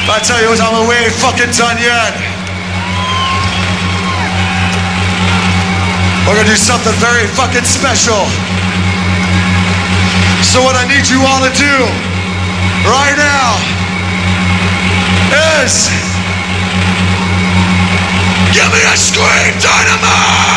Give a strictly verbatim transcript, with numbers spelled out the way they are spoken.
I tell you what, I'm way fucking done yet. We're gonna do something very fucking special. So what I need you all to do right now is give me a scream, Dynamite!